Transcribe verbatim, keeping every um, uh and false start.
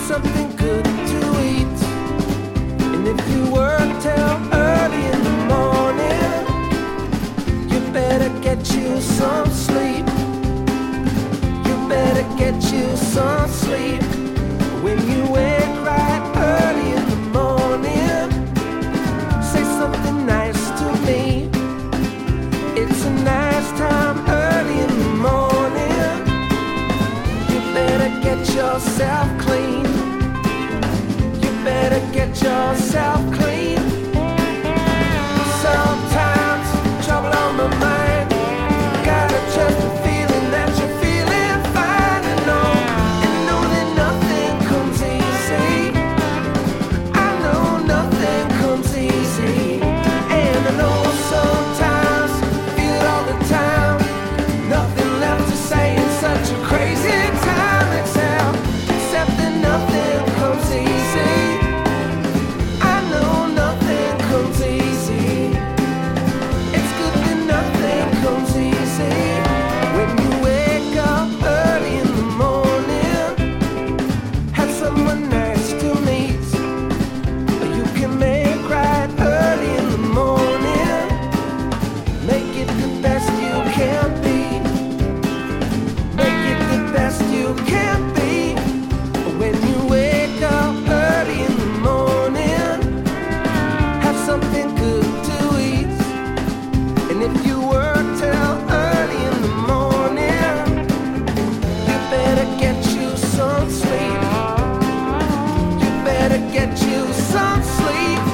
something good to eat. And if you work till early in the morning, you better get you some sleep. You better get you some sleep. When you wake right early in the morning, say something nice to me. It's a nice time early in the morning. You better get yourself clean. You better get yourself clean. Sometimes trouble on my mind. Gotta trust the feeling that you're feeling fine. And know, and know that nothing comes easy. I know nothing comes easy. And I know sometimes, feel it all the time. Nothing left to say in such a crazy time. Except, except that nothing comes easy. I know nothing comes easy. It's good that nothing comes easy. When you wake up early in the morning, have someone nice to meet. Or you can make right early in the morning. Make it the best you can be. Make it the best you can be. When you wake up early in the morning, have something good to eat. And if you work till early in the morning, you better get you some sleep. You better get you some sleep.